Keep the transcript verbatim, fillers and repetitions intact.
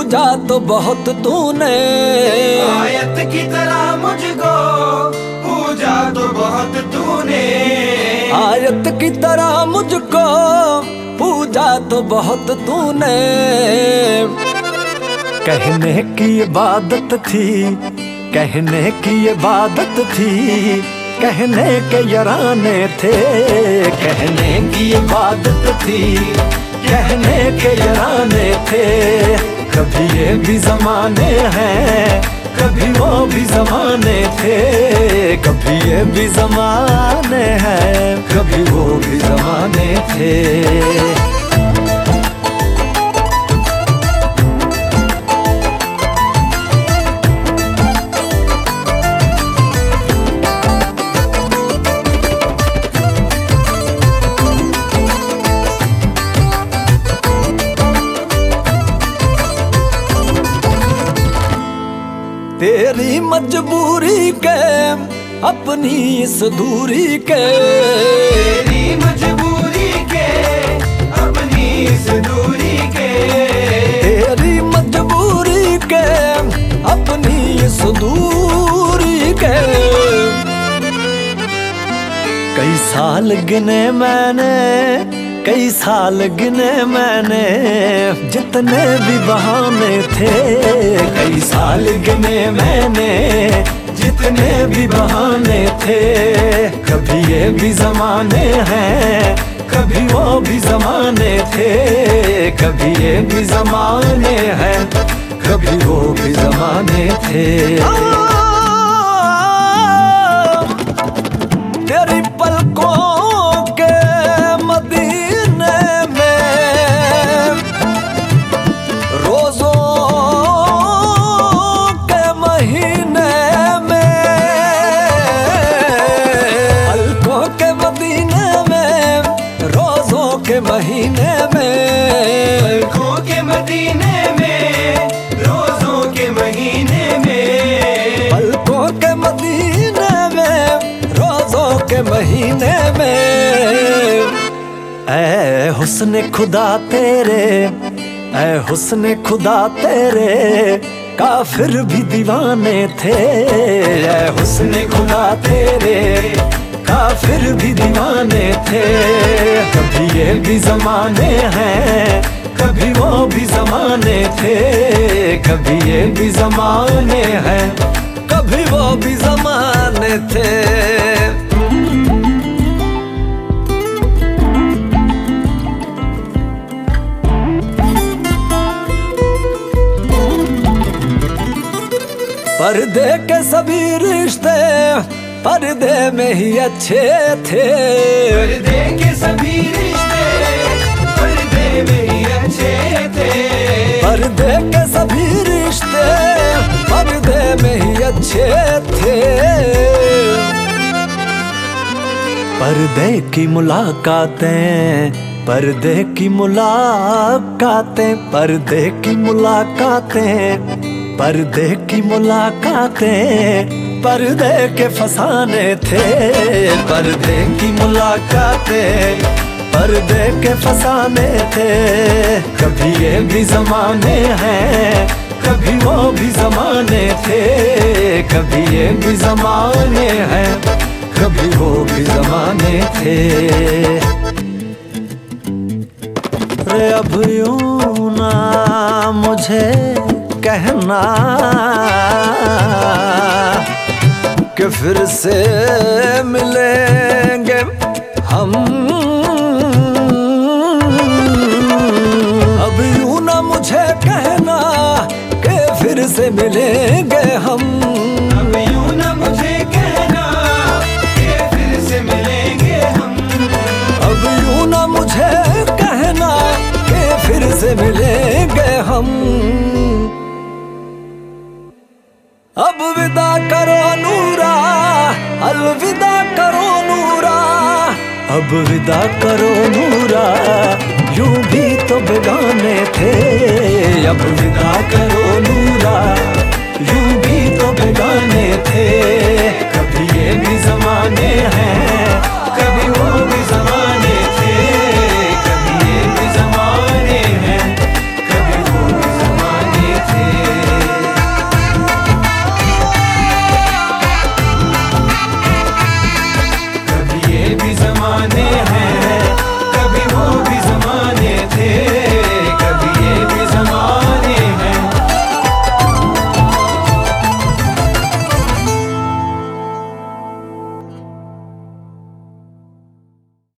पूजा तो बहुत तूने, आयत की तरह मुझको पूजा तो बहुत तूने, आयत की तरह मुझको पूजा तो बहुत तूने। कहने की इबादत थी, कहने की इबादत थी, कहने के यराने थे, कहने की इबादत थी, कहने के यराने थे। कभी ये भी ज़माने हैं, कभी वो भी ज़माने थे, कभी ये भी ज़माने हैं, कभी वो भी ज़माने थे। तेरी मजबूरी के अपनी इस दूरी के, तेरी मजबूरी के अपनी इस दूरी के, तेरी मजबूरी के अपनी इस दूरी के। कई साल गिने मैंने, कई साल गिने मैंने, जितने भी बहाने थे, कई साल गिने मैंने, जितने भी बहाने थे। कभी ये भी ज़माने हैं, कभी वो भी ज़माने थे, कभी ये भी ज़माने हैं, कभी वो भी ज़माने थे। तेरी पलकों के मदीने में, रोज़ों के महीने में, पलकों के मदीने में, रोज़ों के महीने में, पलकों के मदीने में, रोज़ों के महीने में, पलकों के मदीने में, रोज़ों के महीने में। ऐ हुस्न खुदा तेरे, ऐ हुस्न खुदा तेरे, काफिर भी दीवाने थे। ऐ हुस्न खुदा तेरे, काफिर भी दीवाने थे। कभी ये भी ज़माने हैं, कभी वो भी ज़माने थे, कभी ये भी ज़माने हैं, कभी वो भी ज़माने थे। पर्दे के सभी रिश्ते पर्दे में ही अच्छे थे, पर्दे के सभी रिश्ते पर्दे में ही अच्छे थे, पर्दे के सभी रिश्ते पर्दे में ही अच्छे थे। पर्दे की मुलाकातें, पर्दे की मुलाकातें, पर्दे की मुलाकातें, पर्दे की मुलाकातें, पर्दे के फसाने थे। पर्दे की मुलाकातें, पर्दे के फसाने थे। कभी ये भी ज़माने हैं, कभी वो भी ज़माने थे, कभी ये भी ज़माने हैं, कभी वो भी ज़माने थे। रे अब यूं ना मुझे कहना कि फिर से मिलेंगे हम, अब यूं ना मुझे कहना कि फिर से मिलेंगे हम, अब यूं ना मुझे कहना कि फिर से मिलेंगे हम, अब यूं ना मुझे कहना कि फिर से मिलेंगे हम। अब विदा करो नूरा, अलविदा करो नूरा, अब विदा करो नूरा, यूं भी तो बेगाने थे। अब विदा करो नूरा, यूं भी तो बेगाने थे।